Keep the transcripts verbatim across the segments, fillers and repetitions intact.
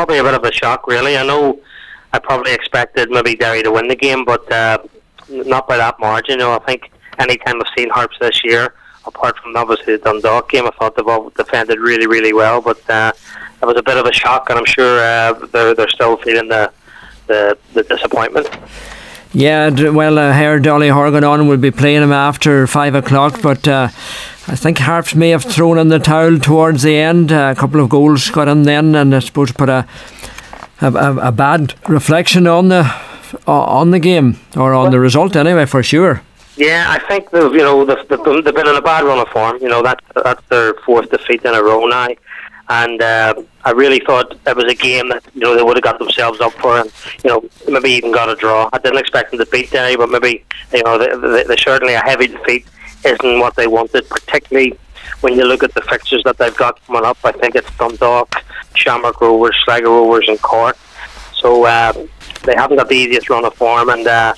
probably a bit of a shock, really. I know I probably expected maybe Derry to win the game, but uh, not by that margin. You know, I think any time I've seen Harps this year, apart from obviously the Dundalk game, I thought they've all defended really, really well. But uh, it was a bit of a shock, and I'm sure uh, they're they're still feeling the the, the disappointment. Yeah, well, I heard Dolly Horgan on will be playing him after five o'clock, but uh, I think Harps may have thrown in the towel towards the end. Uh, a couple of goals got in then, and I suppose put a a, a bad reflection on the on the game, or on the result anyway, for sure. Yeah, I think they've, you know, they've, they've been in a bad run of form. You know, that's that's their fourth defeat in a row now, and uh, I really thought it was a game that, you know, they would have got themselves up for, and, you know, maybe even got a draw. I didn't expect them to beat Derry, but maybe, you know, they, they, they certainly a heavy defeat isn't what they wanted, particularly when you look at the fixtures that they've got coming up. I think it's Dundalk, Shamrock Rovers, Sligo Rovers and Cork. So uh, they haven't got the easiest run of form, and uh,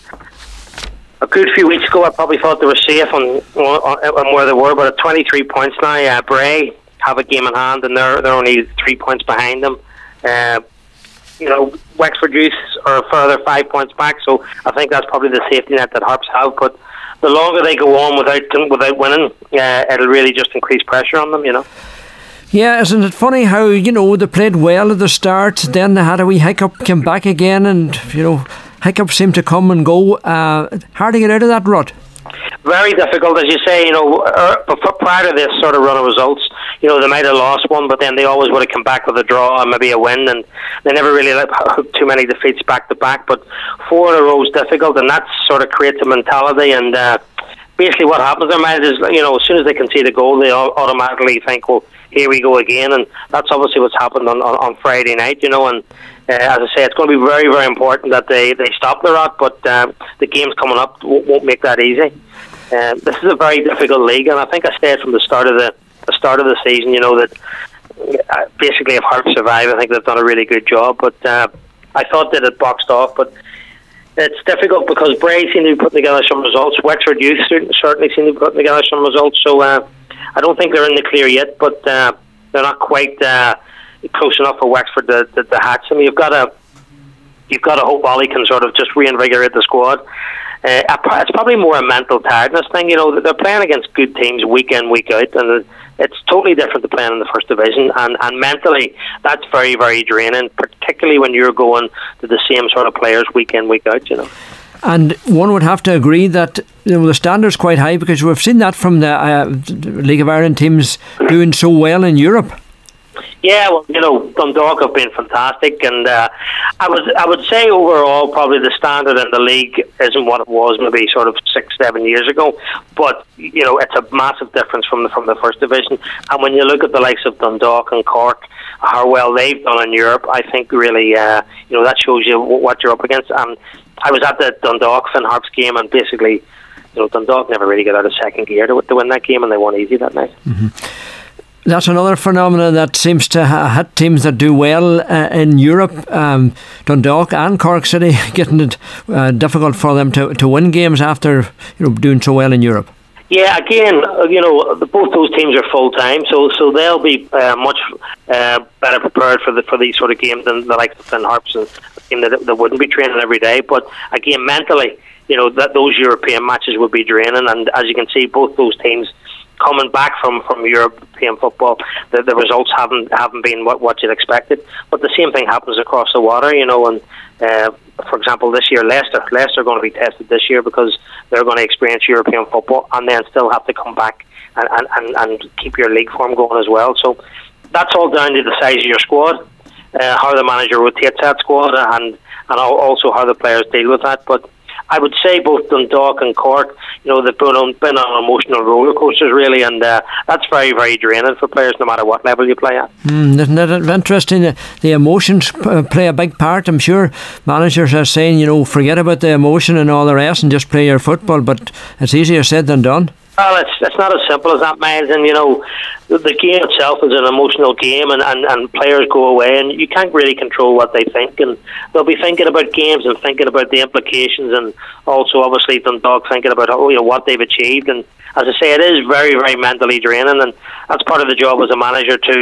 a good few weeks ago I probably thought they were safe on, on, on where they were, but at twenty-three points now, uh, Bray have a game in hand, and they're, they're only three points behind them. Uh, you know, Wexford Youth are a further five points back, so I think that's probably the safety net that Harps have. But the longer they go on without without winning, uh, it'll really just increase pressure on them, you know. Yeah, isn't it funny how, you know, they played well at the start, then they had a wee hiccup, came back again, and, you know, hiccups seem to come and go. Uh, hard to get out of that rut. Very difficult, as you say. You know, uh, prior to this sort of run of results, you know, they might have lost one, but then they always would have come back with a draw and maybe a win, and they never really let too many defeats back to back. But four in a row is difficult, and that sort of creates a mentality. And uh, basically, what happens in their mind is, you know, as soon as they concede a goal, they all automatically think, well, here we go again. And that's obviously what's happened on, on, on Friday night, you know. And uh, as I say, it's going to be very, very important that they, they stop the rot, but uh, the games coming up won't, won't make that easy. Uh, this is a very difficult league, and I think I said from the start of the, the start of the season, you know, that uh, basically if Harps survive, I think they've done a really good job. But uh, I thought that it boxed off, but it's difficult because Bray seem to be putting together some results. Wexford Youth certainly seem to be putting together some results. So uh, I don't think they're in the clear yet, but uh, they're not quite uh, close enough for Wexford to, to, to hatch them. You've got to you've got to hope Ollie can sort of just reinvigorate the squad. Uh, it's probably more a mental tiredness thing. You know, they're playing against good teams week in, week out, and it's totally different to playing in the first division. And, and mentally, that's very, very draining, particularly when you're going to the same sort of players week in, week out, you know. And one would have to agree that, you know, the standard's quite high, because we've seen that from the uh, League of Ireland teams doing so well in Europe. Yeah, well, you know, Dundalk have been fantastic, and uh, I would I would say overall probably the standard in the league isn't what it was maybe sort of six, seven years ago. But you know, it's a massive difference from the from the first division. And when you look at the likes of Dundalk and Cork, how well they've done in Europe, I think really, uh, you know, that shows you what you're up against. And I was at the Dundalk Finn Harps game, and basically, you know, Dundalk never really got out of second gear to, to win that game, and they won easy that night. Mm-hmm. That's another phenomenon that seems to ha- hit teams that do well uh, in Europe. Um, Dundalk and Cork City getting it uh, difficult for them to, to win games after, you know, doing so well in Europe. Yeah, again, you know, both those teams are full time, so so they'll be uh, much uh, better prepared for the for these sort of games than the likes of Finn Harps, and a team that, that wouldn't be training every day. But again, mentally, you know, that those European matches would be draining, and as you can see, both those teams coming back from, from European football, the, the results haven't haven't been what, what you'd expected. But the same thing happens across the water, you know. And uh, for example, this year, Leicester, Leicester are going to be tested this year because they're going to experience European football and then still have to come back and, and, and, and keep your league form going as well. So that's all down to the size of your squad, uh, how the manager rotates that squad, and and also how the players deal with that. But I would say both Dundalk and Cork, you know, they've been on, been on emotional roller coasters really, and uh, that's very, very draining for players no matter what level you play at. Mm, isn't it interesting? The emotions play a big part. I'm sure managers are saying, you know, forget about the emotion and all the rest and just play your football, but it's easier said than done. Well, it's it's not as simple as that, Miles. And you know, the, the game itself is an emotional game, and, and, and players go away, and you can't really control what they think. And they'll be thinking about games and thinking about the implications, and also obviously Dundalk thinking about oh, you know, what they've achieved. And as I say, it is very, very mentally draining, and that's part of the job as a manager to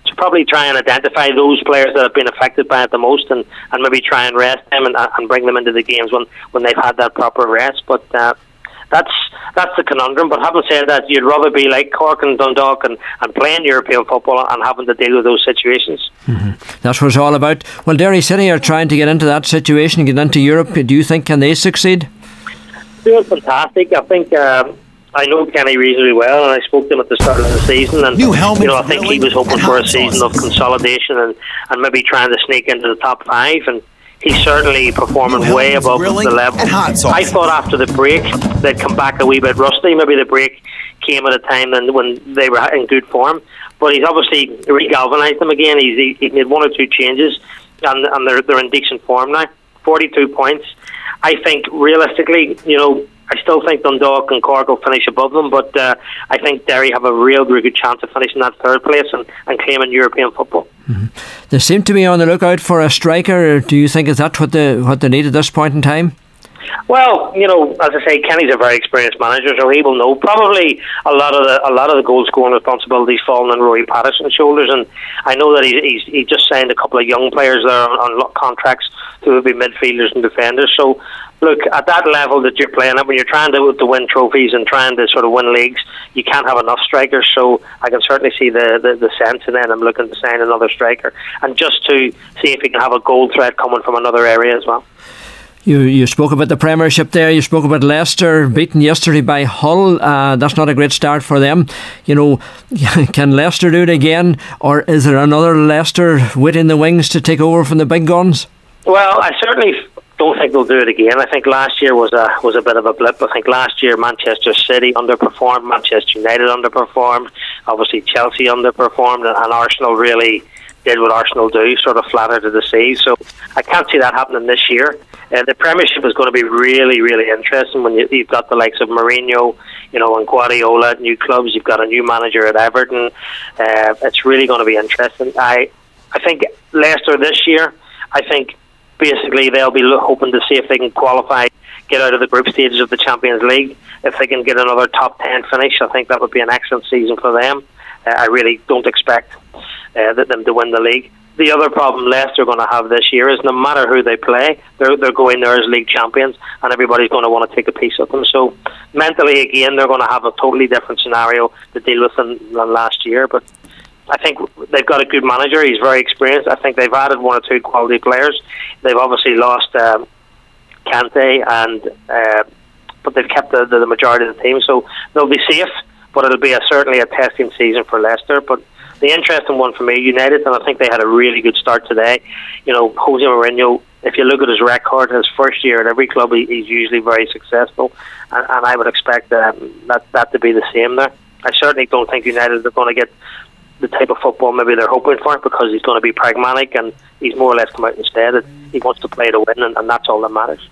to probably try and identify those players that have been affected by it the most, and, and maybe try and rest them and, and bring them into the games when, when they've had that proper rest. But uh, that's that's the conundrum. But having said that, you'd rather be like Cork and Dundalk and, and playing European football and having to deal with those situations. Mm-hmm. That's what it's all about. Well, Derry City are trying to get into that situation, get into Europe. Do you think, can they succeed? Doing fantastic. I think um, I know Kenny reasonably well, and I spoke to him at the start of the season, and you know, I think he was hoping for a season of consolidation and, and maybe trying to sneak into the top five, and he's certainly performing way above the level. I thought after the break they'd come back a wee bit rusty. Maybe the break came at a time when they were in good form, but he's obviously re-galvanised them again. He's he made one or two changes, and, and they're, they're in decent form now. forty-two points. I think realistically, you know, I still think Dundalk and Cork will finish above them, but uh, I think Derry have a real, real good chance of finishing that third place and, and claiming European football. Mm-hmm. They seem to be on the lookout for a striker. Do you think is that what they what they need at this point in time? Well, you know, as I say, Kenny's a very experienced manager, so he will know. Probably a lot of the a lot of the goal scoring responsibilities falling on Rory Patterson's shoulders, and I know that he's he's he just signed a couple of young players there on, on contracts who will be midfielders and defenders. So, look, at that level that you're playing at, when you're trying to to win trophies and trying to sort of win leagues, you can't have enough strikers. So I can certainly see the the, the sense in it. I'm looking to sign another striker, and just to see if we can have a goal threat coming from another area as well. You you spoke about the Premiership there. You spoke about Leicester beaten yesterday by Hull. Uh, that's not a great start for them. You know, can Leicester do it again, or is there another Leicester within the wings to take over from the big guns? Well, I certainly don't think they'll do it again. I think last year was a was a bit of a blip. I think last year Manchester City underperformed, Manchester United underperformed, obviously Chelsea underperformed, and, and Arsenal really did what Arsenal do, sort of flatter to the sea. So I can't see that happening this year. Uh, the Premiership is going to be really, really interesting when you, you've got the likes of Mourinho, you know, and Guardiola at new clubs. You've got a new manager at Everton. Uh, it's really going to be interesting. I, I think Leicester this year, I think basically they'll be hoping to see if they can qualify, get out of the group stages of the Champions League. If they can get another top ten finish, I think that would be an excellent season for them. Uh, I really don't expect uh, them to win the league. The other problem Leicester are going to have this year is no matter who they play, they're, they're going there as league champions, and everybody's going to want to take a piece of them. So mentally, again, they're going to have a totally different scenario to deal with than, than last year. But I think they've got a good manager. He's very experienced. I think they've added one or two quality players. They've obviously lost um, Kante, and uh, but they've kept the, the, the majority of the team. So they'll be safe, but it'll be a, certainly a testing season for Leicester. But the interesting one for me, United, and I think they had a really good start today. You know, Jose Mourinho, if you look at his record, his first year at every club, he, he's usually very successful, and, and I would expect um, that, that to be the same there. I certainly don't think United are going to get the type of football maybe they're hoping for, because he's going to be pragmatic, and he's more or less come out instead. He wants to play to win, and, and that's all that matters.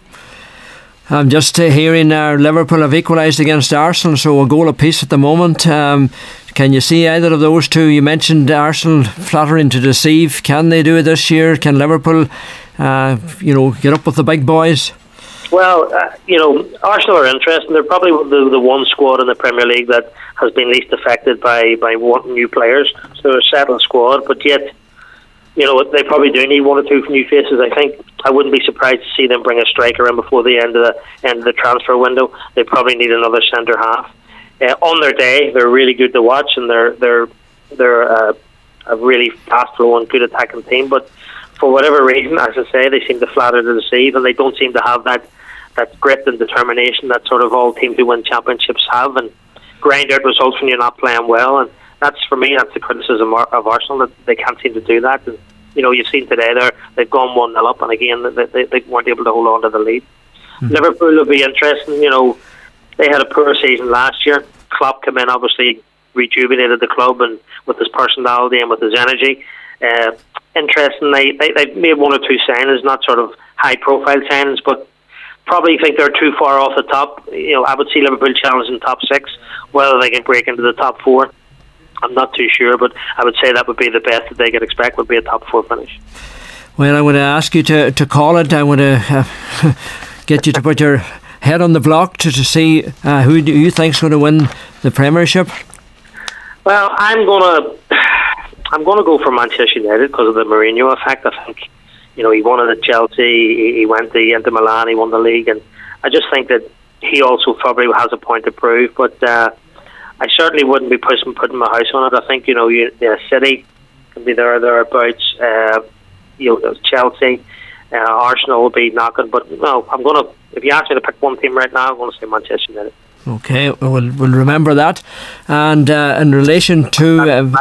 I'm just uh, hearing uh, Liverpool have equalised against Arsenal, so a goal apiece at the moment. Um, can you see either of those two? You mentioned Arsenal flattering to deceive. Can they do it this year? Can Liverpool, uh, you know, get up with the big boys? Well, uh, you know, Arsenal are interesting. They're probably the, the one squad in the Premier League that has been least affected by, by one new players. So they're a settled squad, but yet, you know, they probably do need one or two new faces. I think I wouldn't be surprised to see them bring a striker in before the end of the end of the transfer window. They probably need another centre half. Uh, on their day, they're really good to watch, and they're they're they're uh, a really fast flowing, good attacking team. But for whatever reason, as I say, they seem to flatter to deceive, and they don't seem to have that that grit and determination that sort of all teams who win championships have, and grind out results when you're not playing well. And that's, for me, that's the criticism of Arsenal, that they can't seem to do that. And you know, you've seen today they're they've gone one nil up, and again they, they, they weren't able to hold on to the lead. Mm-hmm. Liverpool will be interesting. You know, they had a poor season last year. Klopp came in, obviously rejuvenated the club, and with his personality and with his energy. Uh, interesting. They, they they've made one or two signings, not sort of high profile signings, but probably think they're too far off the top. You know, I would see Liverpool challenging top six. Whether they can break into the top four, I'm not too sure, but I would say that would be the best that they could expect, would be a top four finish. Well, I would ask you to, to call it. I would uh, get you to put your head on the block to, to see uh, who do you think is going to win the Premiership. Well, I'm going to I'm going to go for Manchester United because of the Mourinho effect. I think, you know, he won it at Chelsea, he, he went to Inter Milan, he won the league, and I just think that he also probably has a point to prove. But uh, I certainly wouldn't be pushing, putting my house on it. I think, you know, you, yeah, City can be there, thereabouts. Uh, you know, Chelsea, uh, Arsenal will be knocking. But no, I'm going to. If you ask me to pick one team right now, I'm going to say Manchester United. Okay, we'll, we'll remember that. And uh, in relation to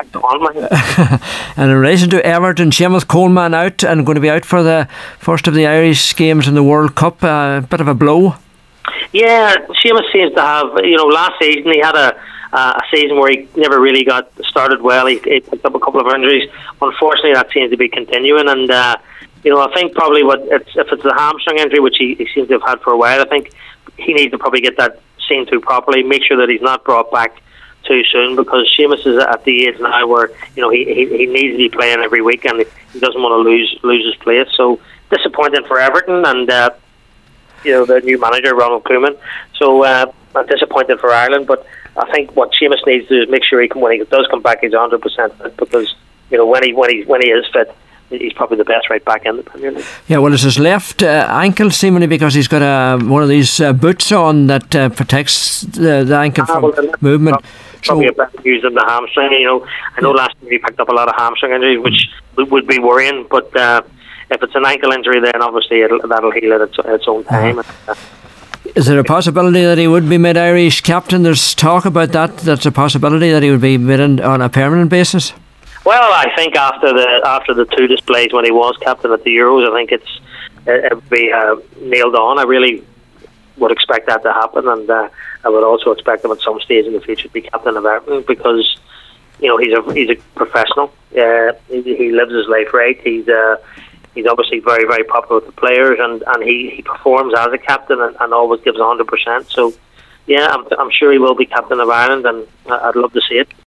uh, and in relation to Everton, Seamus Coleman out and going to be out for the first of the Irish games in the World Cup. A uh, bit of a blow. Yeah, Seamus seems to have. You know, last season he had a a season where he never really got started well. He, he picked up a couple of injuries. Unfortunately, that seems to be continuing. And uh, you know, I think probably what it's, if it's a hamstring injury, which he, he seems to have had for a while, I think he needs to probably get that seen to properly, make sure that he's not brought back too soon, because Seamus is at the age now where, you know, he, he, he needs to be playing every week and he doesn't want to lose lose his place. So disappointing for Everton and uh, you know, the new manager Ronald Koeman. So uh, disappointing for Ireland, but I think what Seamus needs to do is make sure he can, when he does come back, he's one hundred percent fit, because, you know, when he when he when he is fit, he's probably the best right back in the Premier League. Yeah, well, it's his left uh, ankle, seemingly, because he's got a, one of these uh, boots on that uh, protects the, the ankle ah, from well, movement. Probably so, a better use than the hamstring. You know, I know yeah. last year he picked up a lot of hamstring injuries, which would, would be worrying. But uh, if it's an ankle injury, then obviously it'll, that'll heal at its, its own time. Uh-huh. Is there a possibility that he would be made Irish captain? There's talk about that. That's a possibility that he would be made in, on a permanent basis. Well, I think after the after the two displays when he was captain at the Euros, I think it's it would be uh, nailed on. I really would expect that to happen, and uh, I would also expect him at some stage in the future to be captain of Everton, because, you know, he's a he's a professional. Uh, he, he lives his life right. He's uh, he's obviously very very popular with the players, and, and he, he performs as a captain and, and always gives one hundred percent. So, yeah, I'm I'm sure he will be captain of Ireland, and I'd love to see it.